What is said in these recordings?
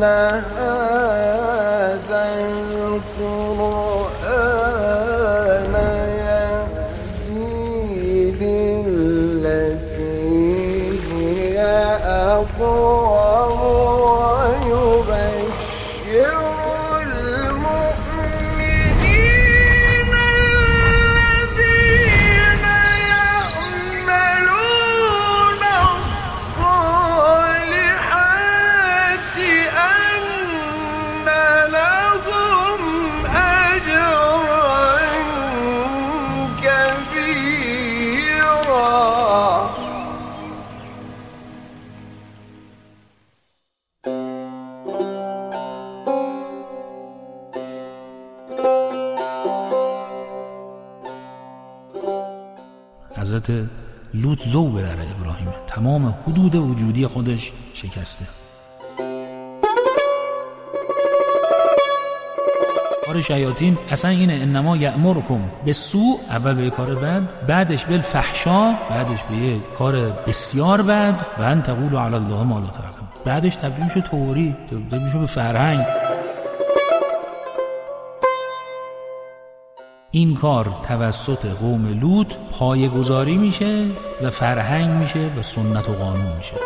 هذا القرآن يهدي للتي هي أقوم ويبشر المؤمنين الذين يعملون الصالحات أن لهم أجرا كبيرا. حضرت لوط ذوب در ابراهیم، تمام حدود وجودی خودش شکسته. کار شیاطین اصلا اینه، انما یأمرکم بالسوء، اول به کار بد، بعدش بالفحشا، بعدش به یه کار بسیار بد، و ان تقولوا علی الله ما لا تعلمون، بعدش تبدیل میشه توری، تبدیل میشه به فرهنگ. این کار توسط قوم لوط پایه‌گذاری میشه و فرهنگ میشه و سنت و قانون میشه.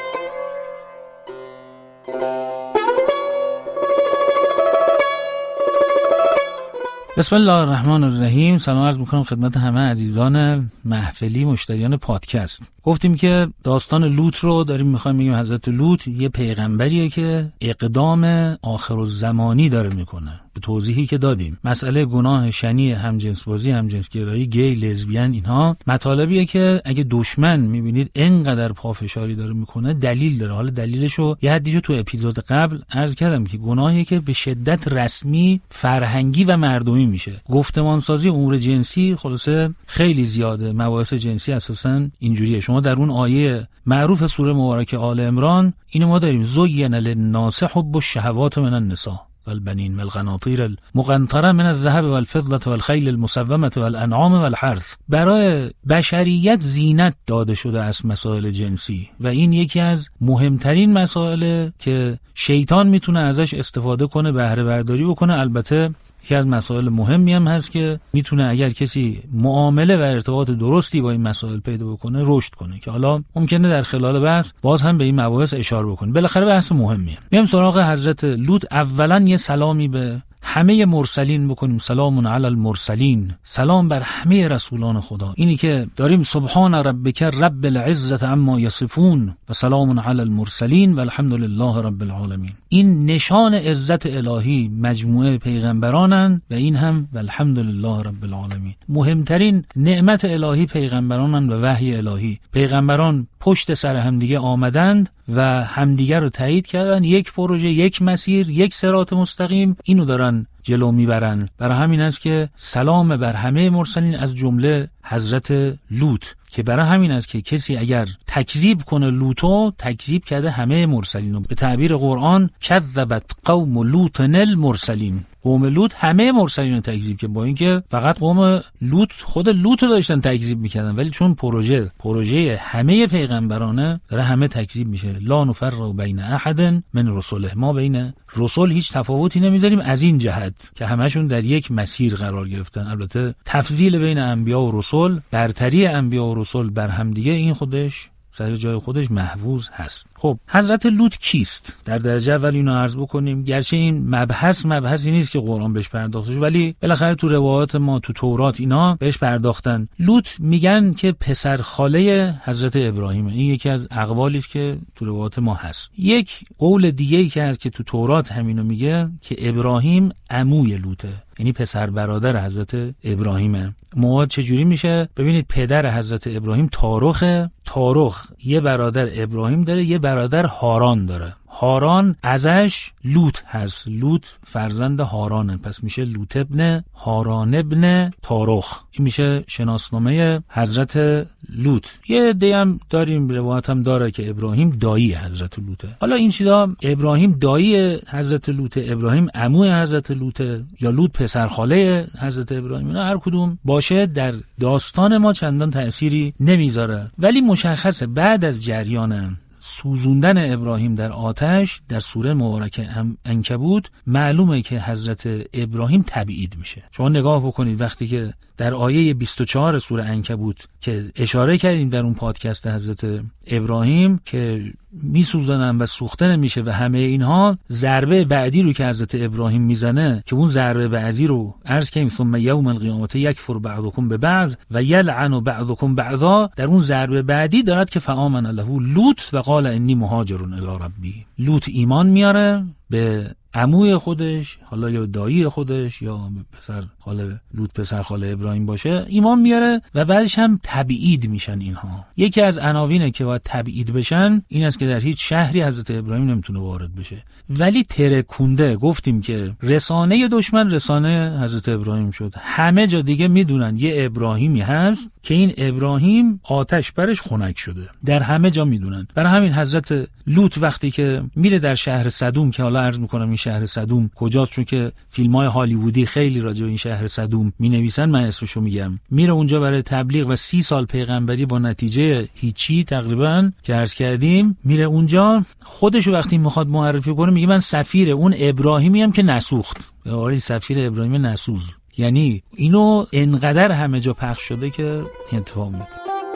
بسم الله الرحمن الرحیم. سلام عرض میکنم خدمت همه عزیزان محفلی مشتریان پادکست. گفتیم که داستان لوط رو داریم میخوایم بگیم. حضرت لوط یه پیغمبریه که اقدام آخرالزمانی داره میکنه. به توضیحی که دادیم، مسئله گناه شنی، همجنسبازی، همجنسگرایی، گی، لزبیان، اینها مطالبیه که اگه دشمن میبینید اینقدر پافشاری داره میکنه دلیل داره. حالا دلیلشو یه حدیشو تو اپیزود قبل عرض کردم که گناهیه که به شدت رسمی، فرهنگی و مردمی میشه. گفتمانسازی امور جنسی خلاصه خیلی زیاده. مباحث جنسی اساسا اینجوریه. شما در اون آیه معروف سوره مبارکه آل عمران اینو ما داریم: زین للناس حب الشهوات من النساء والبنين والقناطير المقنطرة من الذهب والفضة والخيل المسومة والأنعام والحرث. برای بشریت زینت داده شده از مسائل جنسی و این یکی از مهمترین مسائله که شیطان میتونه ازش استفاده کنه، بهره برداری بکنه. البته یکی از مسائل مهمی هم هست که میتونه اگر کسی معامله و ارتباط درستی با این مسائل پیدا بکنه رشد کنه، که حالا ممکنه در خلال بحث باز هم به این مباحث اشاره بکنه. بالاخره بحث مهمیه. میام سراغ حضرت لوط. اولا یه سلامی به همه مرسلین بکنیم. سلام علی المرسلین، سلام بر همه رسولان خدا. اینی که داریم سبحان ربک رب العزة عما یصفون و سلام علی المرسلین و الحمد لله رب العالمین. این نشان عزت الهی مجموعه پیغمبرانن و این هم و الحمد لله رب العالمین. مهمترین نعمت الهی پیغمبرانن و وحی الهی. پیغمبران پشت سر همدیگه آمدند و همدیگه رو تایید کردن. یک پروژه، یک مسیر، یک صراط مستقیم، اینو دارن جلو میبرن. برای همین است که سلام بر همه مرسلین، از جمله حضرت لوط، که برای همین است که کسی اگر تکذیب کنه لوطو، تکذیب کرده همه مرسلینو. به تعبیر قرآن کذبت قوم لوط المرسلین، قوم لوط همه مرسلین رو تکذیب کرد، با اینکه فقط قوم لوط خود لوط رو داشتن تکذیب میکردن، ولی چون پروژه همه پیغمبرانه داره همه تکذیب میشه. لا نفرق بین احد من رسله، ما بین رسول هیچ تفاوتی نمیذاریم از این جهت که همشون در یک مسیر قرار گرفتن. البته تفضیل بین انبیا و رسول، برتری انبیا و رسول بر هم دیگه، این خودش سر جای خودش محفوظ هست. خب حضرت لوط کیست؟ در درجه اول اینو عرض بکنیم. گرچه این مبحثی نیست که قرآن بهش پرداخته شده، ولی بالاخره تو روایات ما، تو تورات اینا بهش پرداختن. لوط میگن که پسر خاله حضرت ابراهیمه. این یکی از اقوالی است که تو روایات ما هست. یک قول دیگه‌ای که تو تورات همینو میگه که ابراهیم عموی لوطه، یعنی پسر برادر حضرت ابراهیمه. مواد چجوری میشه؟ ببینید پدر حضرت ابراهیم تارخه. تارخ یه برادر ابراهیم داره، یه برادر هاران داره. هاران ازش لوط هست. لوط فرزند هارانه، پس میشه لوط ابن هاران ابن تارخ. این میشه شناسنامه حضرت لوط. یه عده هم داریم، روایت هم داره که ابراهیم دایی حضرت لوطه. حالا این چیزا، ابراهیم دایی حضرت لوطه، ابراهیم عموی حضرت لوطه، یا لوط پسرخاله حضرت ابراهیم، اینا هر کدوم باشه در داستان ما چندان تأثیری نمیذاره. ولی مشخصه بعد از جریان سوزوندن ابراهیم در آتش در سوره مبارکه عنکبوت معلومه که حضرت ابراهیم تبعید میشه. شما نگاه بکنید وقتی که در آیه 24 سوره عنکبوت که اشاره کردیم در اون پادکست حضرت ابراهیم که میسوزنن و سوخته نمیشه و همه اینها، ضربه بعدی رو که حضرت ابراهیم میزنه که اون ضربه بعدی رو عرض کردیم ثم یوم القیامت یکفر بعضکم ببعض و یلعن بعضکم بعضا، در اون ضربه بعدی دارد که فآمن له لوط و قال انی مهاجر الی ربی. لوط ایمان میاره به عموی خودش، حالا یا دایی خودش یا پسر خاله لوط پسر خاله ابراهیم باشه، ایمان میاره و بعدش هم تبعید میشن. اینها یکی از عناوینه که باید تبعید بشن این است که در هیچ شهری حضرت ابراهیم نمیتونه وارد بشه. ولی ترکونده گفتیم که رسانه دشمن رسانه حضرت ابراهیم شد. همه جا دیگه میدونن یه ابراهیمی هست که این ابراهیم آتش برش خنک شده، در همه جا میدونن. برای همین حضرت لوط وقتی که میره در شهر سدوم، که حالا عرض میکنم این شهر سدوم کجاست چون که فیلم‌های هالیوودی خیلی راجع به این شهر سدوم مینویسن، من اسمشو میگم، میره اونجا برای تبلیغ و 30 سال پیغمبری با نتیجه هیچی تقریبا که عرض کردیم، میره اونجا خودشو وقتی میخواد معرفی کنه میگه من سفیر اون ابراهیمی ام که نسوخت. آره سفیر ابراهیم نسوز. یعنی اینو انقدر همه جا پخش شده که اتفاق میفته.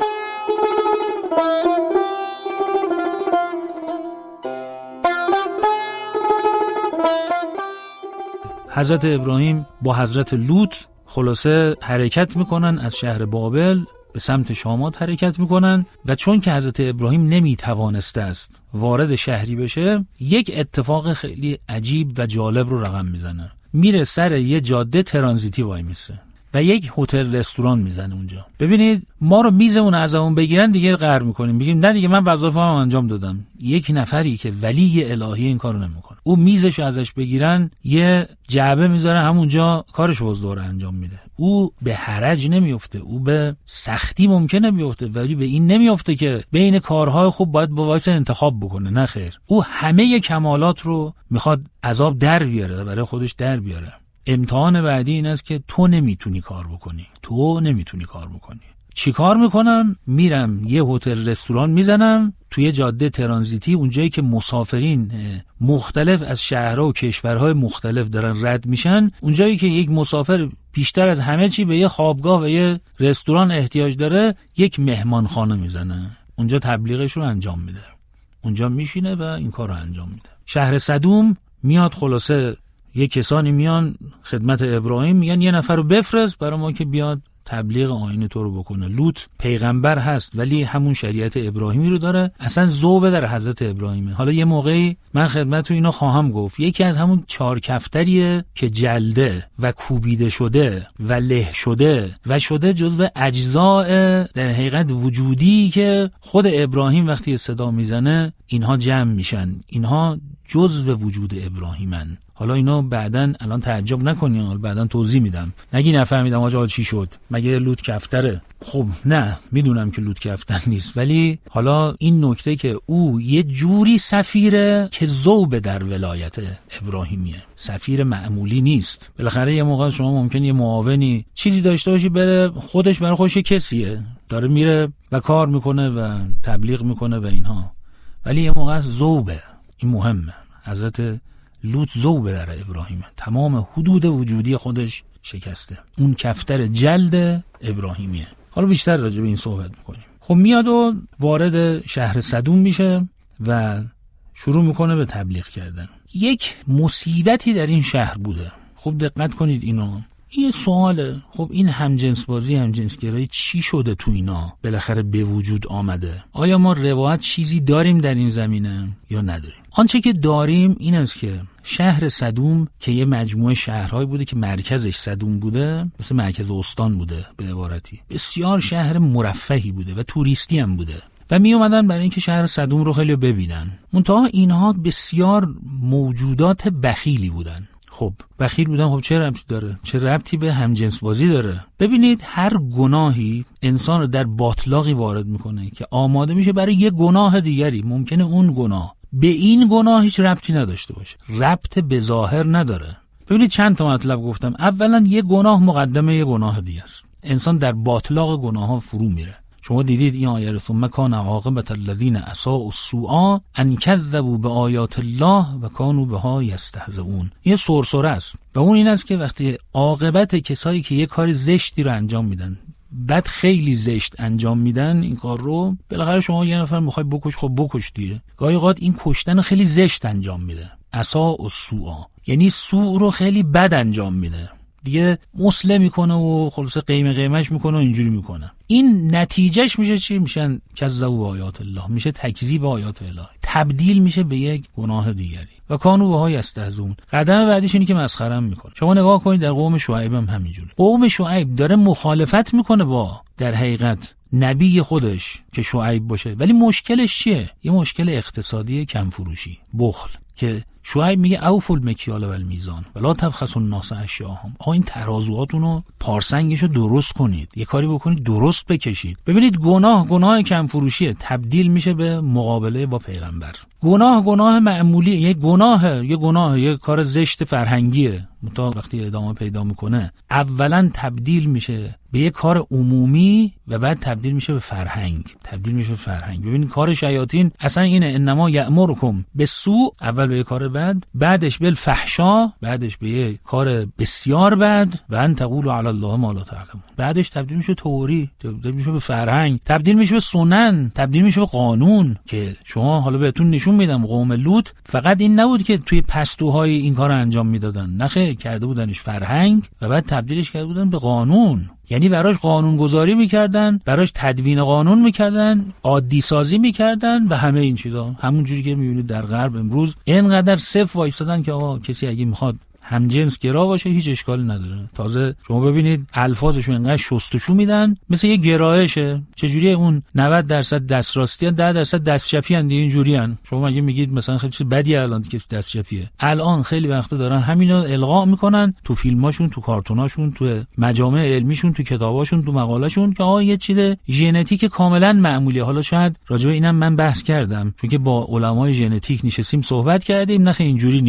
حضرت ابراهیم با حضرت لوط خلاصه حرکت میکنن، از شهر بابل به سمت شامات حرکت میکنن و چون که حضرت ابراهیم نمیتوانسته است وارد شهری بشه، یک اتفاق خیلی عجیب و جالب رو رقم میزنه. میره سر یه جاده ترانزیتی وای میسه و یک هتل رستوران میزنه اونجا. ببینید ما رو میزمون ازمون بگیرن دیگه قهر میکنیم، میگیم نه دیگه من وظایفم انجام دادم. یک نفری که ولی الهی این کارو نمیکنه، او میزشو ازش بگیرن یه جعبه میذاره همونجا کارشو باز دوره انجام میده. او به حرج نمیفته، او به سختی ممکنه بیفته ولی به این نمیفته که بین کارهای خوب باید با وایس انتخاب بکنه. نه خیر، او همه کمالات رو میخواد عذاب در بیاره، برای خودش در بیاره. امتحان بعدی این است که تو نمیتونی کار بکنی. چی کار میکنم؟ میرم یه هتل رستوران میزنم توی جاده ترانزیتی، اونجایی که مسافرین مختلف از شهرها و کشورهای مختلف دارن رد میشن، اونجایی که یک مسافر بیشتر از همه چی به یه خوابگاه و یه رستوران احتیاج داره، یک مهمانخانه میزنه، اونجا تبلیغش رو انجام میده، اونجا میشینه و این کار رو انجام میده. شهر سدوم میاد، خلاصه یه کسانی میان خدمت ابراهیم میگن یه نفر رو بفرست برای ما که بیاد تبلیغ آیین تو رو بکنه. لوط پیغمبر هست ولی همون شریعت ابراهیمی رو داره، اصلا ذوب در حضرت ابراهیمه. حالا یه موقعی من خدمت اینو خواهم گفت، یکی از همون 4 کفتریه که جلده و کوبیده شده و له شده و شده جزو اجزاء در حقیقت وجودی که خود ابراهیم وقتی صدا میزنه اینها جمع میشن، اینها جزو وجود ابراهیمن. حالا اینو بعدن الان تعجب نکنین، حالا بعدن توضیح میدم، نگی نفهمیدم آقا چی شد، مگه لوط کفتره؟ خب نه، میدونم که لوط کفتر نیست، ولی حالا این نکته که او یه جوری سفیره که ذوب در ولایت ابراهیمیه، سفیر معمولی نیست. بالاخره یه موقع شما ممکنه یه معاونی چیزی داشته باشی، بره خودش برای خودش کسیه، داره میره و کار میکنه و تبلیغ میکنه و اینها، ولی یه موقع ذوبه، این مهمه. حضرت لوط ذوب در ابراهیمه، تمام حدود وجودی خودش شکسته، اون کفتر جلد ابراهیمیه. حالا بیشتر راجع به این صحبت میکنیم. خب میاد و وارد شهر سدوم میشه و شروع میکنه به تبلیغ کردن. یک مصیبتی در این شهر بوده. خب دقت کنید اینو، این سواله، خب این همجنس بازی، همجنس گرایی چی شده تو اینا بالاخره به وجود آمده؟ آیا ما روایت چیزی داریم در این زمینه یا نداریم؟ آنچه که داریم این است که شهر سدوم که یه مجموعه شهرهایی بوده که مرکزش سدوم بوده، مثل مرکز استان بوده به عبارتی، بسیار شهر مرفهی بوده و توریستی هم بوده و می اومدن برای اینکه شهر سدوم رو خیلی ببینن. منتها اینها بسیار موجودات بخیلی بودن. خب بخیل بودن، خب چه ربطی داره؟ چه ربطی به همجنس بازی داره؟ ببینید هر گناهی انسان رو در باطلاقی وارد میکنه که آماده میشه برای یه گناه دیگری. ممکنه اون گناه به این گناه هیچ ربطی نداشته باشه، ربط به ظاهر نداره. ببینید چند تا مطلب گفتم. اولا یه گناه مقدمه یه گناه دیگه است. انسان در باطلاق گناه ها فرو میره. شما دیدید این آیه رو ثم کان عاقبة الذین اساءوا السوء ان کذبوا بآیات الله و کانوا بها یستهزئون. یه سرسره است و اون این است که وقتی عاقبت کسایی که یه کار زشتی رو انجام میدن، بعد خیلی زشت انجام میدن این کار رو، بالاخره شما یه نفر میخوای بکش، خب بکش دیگه. گاهی اوقات این کشتن خیلی زشت انجام میده، اساء السوء، یعنی سوء رو خیلی بد انجام میده دیگه، مسله میکنه و خلاصه قیمش میکنه و اینجوری میکنه. این نتیجهش میشه چی؟ میشن کذبوا آیات الله، میشه تکذیب آیات الله، تبدیل میشه به یک گناه دیگری و کانوا بها یستهزئون. قدم بعدیش اینه که مسخره میکنه. شما نگاه کنید در قوم شعیب هم همینجوره. قوم شعیب داره مخالفت میکنه با در حقیقت نبی خودش که شعیب باشه، ولی مشکلش چیه؟ یه مشکل اقتصادی، کم فروشی، بخل، که شعیب میگه اوفوا المکیال و المیزان ولا تبخسوا الناس اشیاءهم. این ترازوهاتون رو پارسنگشو درست کنید، یه کاری بکنید درست بکشید. ببینید گناه کم فروشیه، تبدیل میشه به مقابله با پیغمبر. گناه معمولی، یه گناه یه کار زشت فرهنگیه، متا وقتی ادامه پیدا میکنه اولا تبدیل میشه به یه کار عمومی و بعد تبدیل میشه به فرهنگ. ببینید کار شیاطین اصلا اینه، انما یأمرکم بالسوء، اول به یه کار بد، بعدش بالفحشا، بعدش به یه کار بسیار بد، و ان تقولوا علی الله ما لا تعلمون، بعدش تبدیل میشه توری، تبدیل میشه به فرهنگ، تبدیل میشه به سنن، تبدیل میشه به قانون. که شما حالا بهتون نشون میدم قوم لوط فقط این نبود که توی پستوهای این کارو انجام میدادن، نخیر، کرده بودنش فرهنگ و بعد تبدیلش کرده بودن به قانون. یعنی براش قانون گذاری میکردن، براش تدوین قانون میکردن، عادی سازی میکردن و همه این چیزا. همون جوری که میبینید در غرب امروز اینقدر صف وایستادن که آقا کسی اگه میخواد همجنس گرا باشه هیچ اشکالی نداره. تازه شما ببینید الفاظشون انقدر شستشو میدن، مثل یه گرایشه. چجوریه اون 90% دست راستی ان 10% دست چپی ان، اینجوری ان. شما اگه میگید مثلا خیلی چیز بدی الان کسی دست چپیه، الان خیلی وقتا دارن همینو القا میکنن تو فیلماشون، تو کارتوناشون، تو مجامع علمیشون، تو کتاباشون، تو مقالهشون که آقا یه چیز ژنتیک کاملا معمولیه. حالا شاید راجع به اینم من بحث کردم، چون که با علمای ژنتیک نشستیم صحبت کردیم، نه اینجوری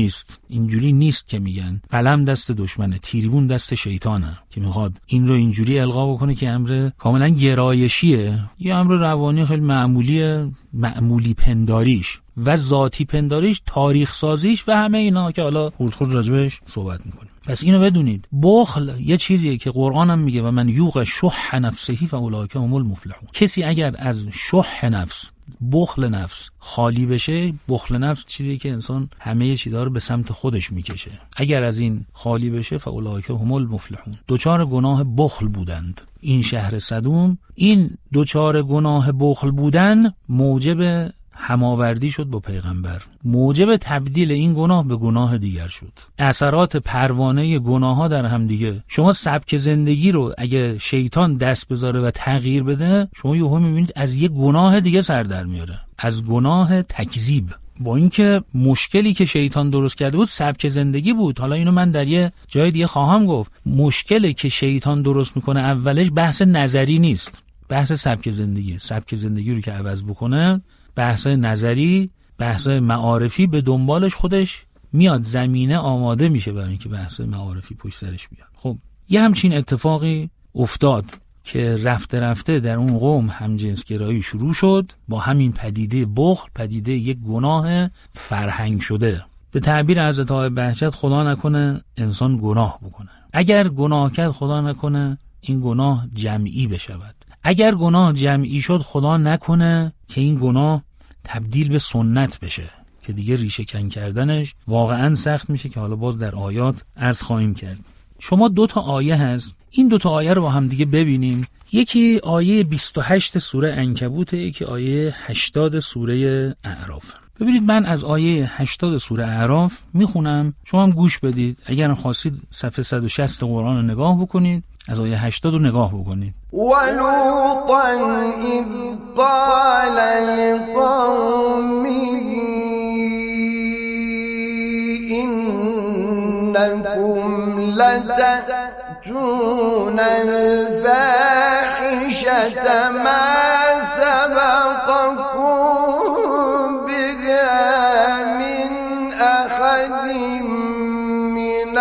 نیست که میگن قلم دست دشمنه، تیریبون دست شیطانه که میخواد این رو اینجوری القا بکنه که امر کاملا گرایشیه. یه امر روانی خیلی معمولیه، معمولی پنداریش و ذاتی پنداریش، تاریخ سازیش و همه اینا که حالا خود راجبش صحبت میکنیم. پس اینو بدونید، بخل یه چیزیه که قرآن هم میگه و من یوق شح نفسه فاولئک هم المفلحون. کسی اگر از شح نفس، بخل نفس خالی بشه، بخل نفس چیزیه که انسان همه چیزا رو به سمت خودش میکشه، اگر از این خالی بشه فاولئک هم المفلحون. دوچار گناه بخل بودند این شهر صدوم. این دوچار گناه بخل بودن موجب هماوردی شد با پیغمبر، موجب تبدیل این گناه به گناه دیگر شد. اثرات پروانه گناه ها در هم دیگه. شما سبک زندگی رو اگه شیطان دست بذاره و تغییر بده، شما یهو میبینید از یه گناه دیگه سر در میاره، از گناه تکذیب. با اینکه مشکلی که شیطان درست کرده بود سبک زندگی بود. حالا اینو من در یه جای دیگه خواهم گفت. مشکلی که شیطان درست میکنه اولش بحث نظری نیست، بحث سبک زندگی رو که عوض بکنه، بحث نظری، بحث معارفی به دنبالش خودش میاد، زمینه آماده میشه برای اینکه بحث معارفی پشت سرش بیاد. خب یه همچین اتفاقی افتاد که رفته رفته در اون قوم همجنسگرایی شروع شد با همین پدیده بخل، پدیده یک گناه فرهنگ شده. به تعبیر حضرت آقای بهجت، خدا نکنه انسان گناه بکنه. اگر گناه کرد خدا نکنه این گناه جمعی بشود. اگر گناه جمعی شد خدا نکنه که این گناه تبدیل به سنت بشه که دیگه ریشه کن کردنش واقعا سخت میشه که حالا باز در آیات عرض خواهیم کرد. شما 2 آیه هست، این 2 آیه رو با هم دیگه ببینیم. یکی آیه 28 سوره عنکبوت، یکی آیه 80 سوره اعراف. ببینید من از آیه 80 سوره اعراف میخونم، شما هم گوش بدید. اگر خواستید صفحه 160 قرآن رو نگاه بکنید، از آیه 80 رو نگاه بکنید. ولوطا اذ قال لقومه انکم لتأتون الفاحشة ما سبقكم بها من أحد من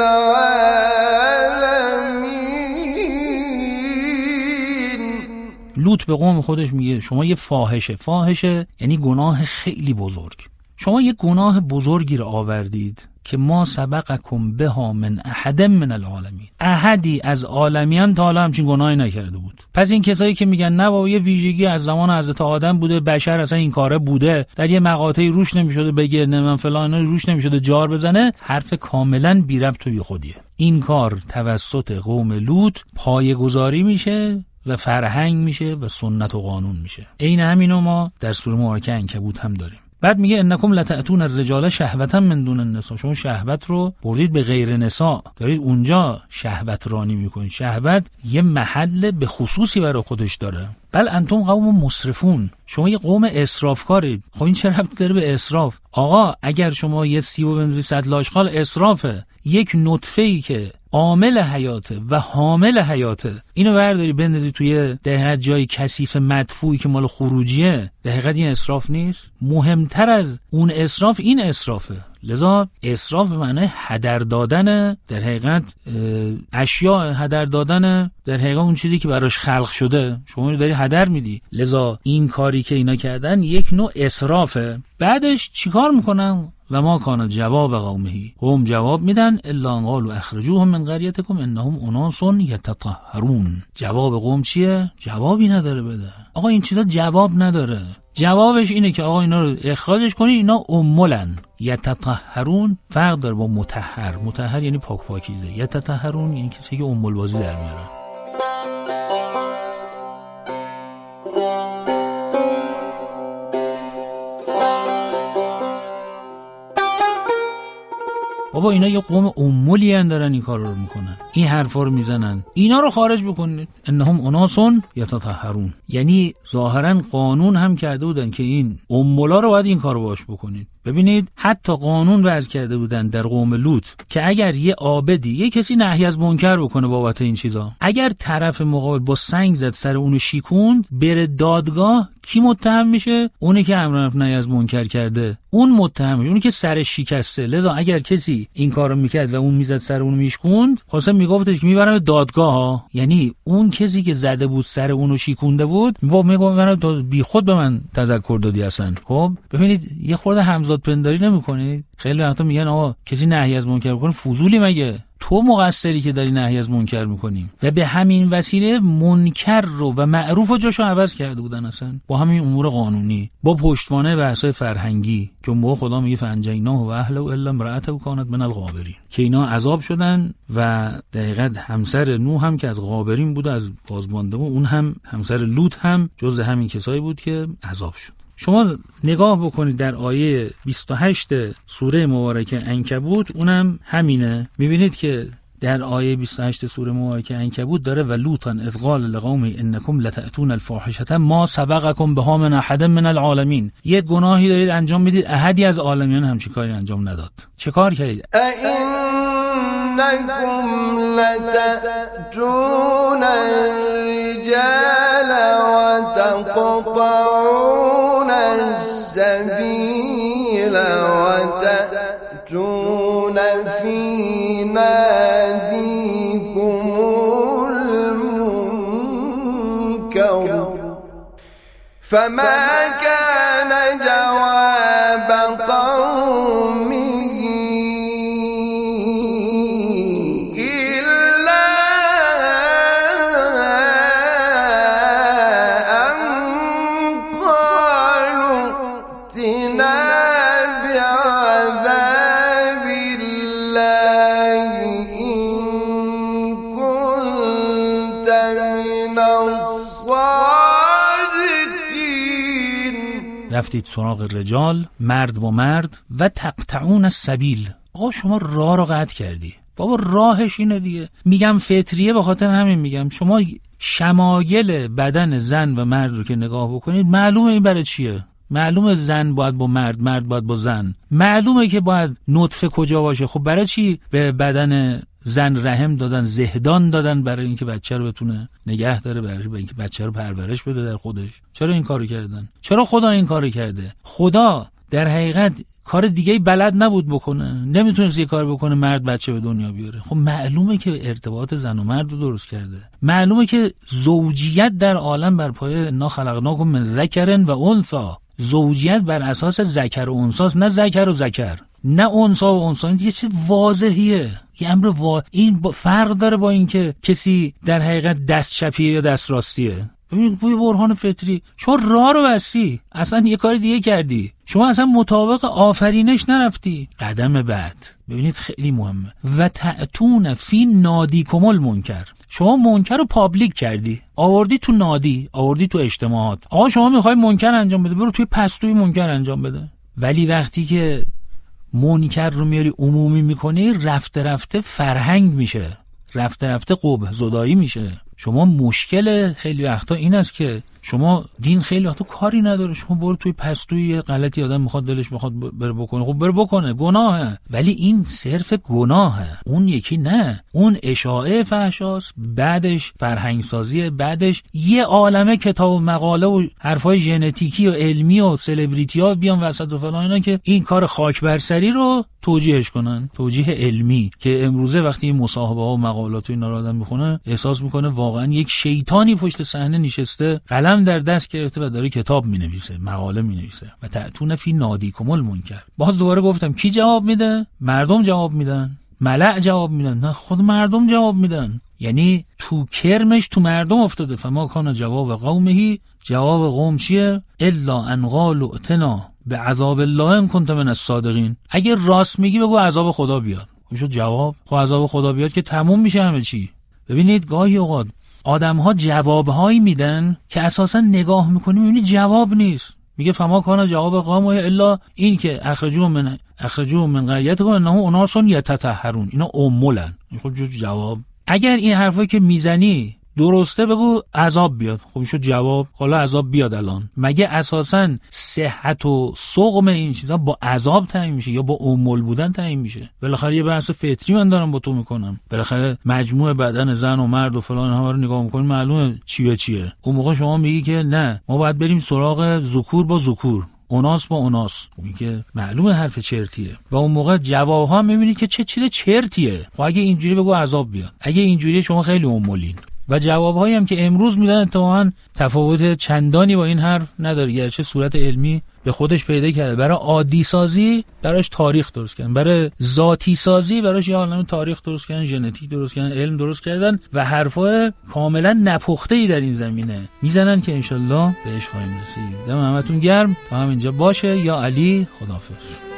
العالمين. لوط به قوم خودش میگه شما یه فاحشه یعنی گناه خیلی بزرگ، شما یه گناه بزرگی رو آوردید که ما سبقکم بها من احد من العالمین، احدی از عالمیان تا حالا همچین گناهی نکرده بود. پس این کسایی که میگن نه بابا یه ویژگی از زمان حضرت آدم بوده، بشر اصلا این کاره بوده، در یه مقاطعی روش نمیشده بگه نه من فلان روش نمیشده جار بزنه، حرف کاملا بی ربط و بی خودیه. این کار توسط قوم لوط پایه‌گذاری میشه و فرهنگ میشه و سنت و قانون میشه. عین همینو ما در سوره مبارکه عنکبوت هم داریم. بعد میگه انکم لتأتون الرجال شهوتا من دون النساء، شما شهوت رو بردید به غیر نساء، دارید اونجا شهوت رانی میکنید. شهوت یه محل به خصوصی برای خودش داره. بل انتم قوم مسرفون، شما یه قوم اسرافکارید. خب این چه ربطی داره به اسراف؟ آقا اگر شما یه سیب بندازی 100 لاشخال اسرافه. یک نطفه‌ای که عامل حیاته و حامل حیاته، اینو برداری بندازی توی دقیقاً جای کثیف مدفوعی که مال خروجیه، دقیقاً این اسراف نیست؟ مهمتر از اون اسراف این اسرافه. لذا اسراف به معنی هدر دادن، در حقیقت اشیاء هدر دادن، در حقیقت اون چیزی که براش خلق شده شما رو داری هدر میدی. لذا این کاری که اینا کردن یک نوع اسرافه. بعدش چیکار میکنن؟ و ما کان جواب قومهی، قوم جواب میدن الا ان قالوا اخرجوهم من قريتكم انهم اناس یتطهرون. جواب قوم چیه؟ جوابی نداره بده. آقا این چیزا جواب نداره. جوابش اینه که آقا اینا رو اخراجش کنی، اینا امولن. یتطهرون فرق داره با مطهر. مطهر یعنی پاک پاکیزه، یتطهرون یعنی کسی که امول بازی در میاره. بابا اینا یه قوم امولی هن دارن این کار رو میکنن، این حرفا رو میزنن، اینا رو خارج بکنید. انهم اناس یتطهرون، یعنی ظاهرا قانون هم کرده بودن که این امولا رو باید این کار رو باش بکنید. ببینید حتی قانون وضع کرده بودن در قوم لوط که اگر یه عابدی یه کسی نهی از منکر بکنه بابت این چیزا، اگر طرف مقابل با سنگ زد سر اونو شیکوند، بره دادگاه، کی متهم میشه؟ اونی که امر نهی از منکر کرده، اون متهم میشه، اونی که سرش شکسته. لذا اگر کسی این کارو میکرد و اون میزد سر اونو میشکوند، خاصه میگفتش که میبرم دادگاه ها، یعنی اون کسی که زده بود سر اونو شیکونده بود میگم تو بی خود به من تذکر دادی اصلا. خب ببینید یه خورده همزاد پنداری نمیکنید؟ خیلی وقتا میگن آقا کسی نهی از منکر بکنه فضولی، مگه تو مقصری که داری نهی از منکر میکنی؟ و به همین وسیله منکر رو و معروف رو جاشو عوض کرده بودن اصلا با همین امور قانونی، با پشتوانه بحثای فرهنگی که اون خدا میگه فانجیناه و اهله الا امراته کانت من الغابرین، که اینا عذاب شدن و در حقیقت همسر نوح هم که از غابرین بود، از بازمانده بود، اون هم همسر لوط هم جز همین کسایی بود که عذاب شد. شما نگاه بکنید در آیه 28 سوره مبارکه عنکبوت، اونم همینه. میبینید که در آیه 28 سوره مبارکه عنکبوت داره و لوطا اذ قال لقومه انکم لتأتون الفاحشه ما سبقکم بها من احد من العالمین. یه گناهی دارید انجام میدید، احدی از عالمیان همچین کاری انجام نداد. چه کار کردید؟ انکم لتأتون الرجال و تقطعون السبيل وتأتون في ناديكم المنكر فما كان جواب قومه رفتید سراغ رجال، مرد با مرد، و تقطعون السبیل. آقا شما راه رو قطع کردی. بابا راهش اینه دیگه. میگم فطریه، به خاطر همین میگم شما شمایل بدن زن و مرد رو که نگاه بکنید معلومه این برای چیه. معلومه زن باید با مرد، مرد باید با زن. معلومه که باید نطفه کجا باشه. خب برای چی به بدن زن رحم دادن، زهدان دادن؟ برای اینکه بچه رو بتونه نگه داره، برای اینکه بچه رو پرورش بده در خودش. چرا این کارو کردن؟ چرا خدا این کارو کرده؟ خدا در حقیقت کار دیگه بلد نبود بکنه، نمیتونست یه کار بکنه مرد بچه به دنیا بیاره. خب معلومه که ارتباط زن و مرد رو درست کرده. معلومه که زوجیت در عالم بر پایه انا خلقناکم من ذکر و انثی، زوجیت بر اساس ذکر و انثی، نه ذکر و ذکر، نه انثی و انثی. این یه چیز واضحیه، یه امر این فرق داره با اینکه کسی در حقیقت دست چپیه یا دست راستیه. ببینید بوی برهان فطری، شما راه رو بستی، اصلا یه کار دیگه کردی، شما اصلا مطابق آفرینش نرفتی. قدم بعد ببینید خیلی مهمه، و تأتون فی نادیکم المنکر، شما منکر رو پابلیک کردی، آوردی تو نادی، آوردی تو اجتماعات. آقا شما میخوای منکر انجام بده، برو توی پستوی منکر انجام بده. ولی وقتی که منکر رو میاری عمومی میکنی، رفته رفته فرهنگ میشه، رفته رفته قبح زدایی میشه. شما مشکل خیلی وقتا این است که شما دین خیلی وقتا کاری نداره، شما برو توی پستوی یه غلطی آدم میخواد دلش بخواد بره بکنه، خب بره بکنه، گناهه. ولی این صرف گناهه، اون یکی نه، اون اشاعه فحشاست، بعدش فرهنگ سازیه، بعدش یه عالمه کتاب و مقاله و حرفای ژنتیکی و علمی و سلبریتی ها بیان وسط و فلان اینا که این کار خاک بر سری رو توجیهش کنن، توجیه علمی. که امروزه وقتی این مصاحبه ها و مقالات و اینا رو آدم میخونه، احساس میکنه واقعا یک شیطانی پشت صحنه نشسته، قلم در دست گرفته و داره کتاب مینویسه، مقاله مینویسه. و تأتون فی نادیکم المنکر. باز دوباره گفتم کی جواب میده؟ مردم جواب میدن، ملأ جواب میدن، نه خود مردم جواب میدن. یعنی تو کرمش تو مردم افتاده. فما کان جواب قومه، جواب قوم چیه؟ الا ان قالوا اتنا بعذاب الله ان کنت من الصادقین، اگه راست میگی بگو عذاب خدا بیاد. میشه جواب. خب عذاب خدا بیاد که تموم میشه همه چی. ببینید گاهی اوقات آدم‌ها جواب‌هایی میدن که اساسا نگاه می‌کنی می‌بینی جواب نیست. میگه فما کان جواب قوم الا این که اخرجوا من قريتكم انهم اناس یتطهرون، اینا امولن. خب جواب. اگر این حرفایی که میزنی درسته بگو عذاب بیاد. خب شو جواب. حالا عذاب بیاد الان. مگه اساسا صحت و سقم این چیزا با عذاب تعیین میشه یا با امول بودن تعیین میشه؟ بالاخره یه بحث فطری من دارم با تو میکنم. بالاخره مجموع بدن زن و مرد و فلان همه رو نگاه میکنیم، معلومه چی به چیه. اون موقع شما میگی که نه ما باید بریم سراغ ذکور با ذکور، اوناس با اوناس. میگه معلومه حرف چرتیه. و اون موقع جوابها میبینید که چه چیز چرتیه. خب اگه اینجوری بگو عذاب بیاد، اگه اینجوری شما خیلی امولین. و جوابهایی هم که امروز میدن اتفاقا تفاوت چندانی با این حرف نداره، گرچه صورت علمی به خودش پیدا کرده. برای عادی سازی براش تاریخ درست کردن، برای ذاتی سازی براش یه عالمه تاریخ درست کردن، ژنتیک درست کردن، علم درست کردن و حرفای کاملا نپخته‌ای در این زمینه میزنن که انشالله بهش خواهیم رسید. دم همتون گرم. تا همینجا باشه. یا علی، خداحافظ.